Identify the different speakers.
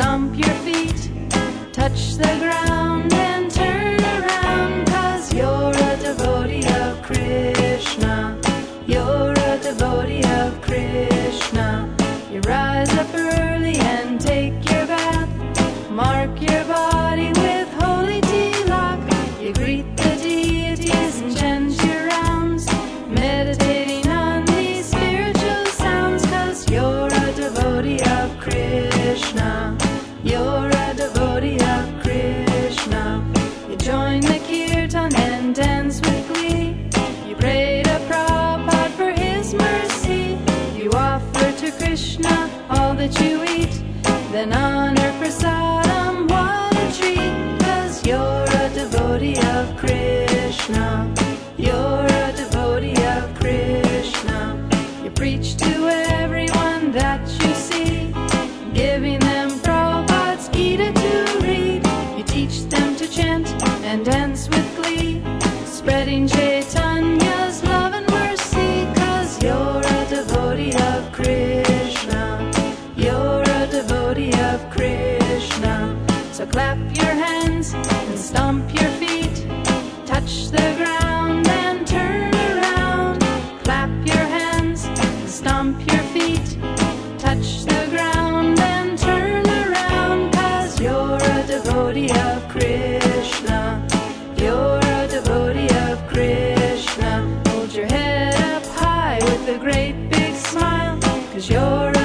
Speaker 1: stomp your feet, touch the ground and turn around, 'cause you're a devotee of Krishna. You're a devotee of Krishna. You rise up early and take your bath, mark your body with holy tilak. You greet the deities and chant your rounds, meditating on these spiritual sounds, 'cause you're a devotee of Krishna. You're a devotee of Krishna. You join the kirtan and dance with glee. You pray to Prabhupada for his mercy. You offer to Krishna all that you eat, then honor prasadam, what a treat, 'cause you're a devotee of Krishna. You're a devotee of Krishna. You preach to everyone that you see, giving them Prabhupada's Gita to read. You teach them to chant and dance with glee, spreading Chaitanya's love and mercy, 'cause you're a devotee of Krishna. You're a devotee of Krishna. So clap your hands and stomp your feet, touch the ground and turn around. Clap your hands and stomp your feet, touch the ground and turn around, 'cause you're a devotee of Krishna. You're a devotee of Krishna. Hold your head up high with a great big smile, 'cause you're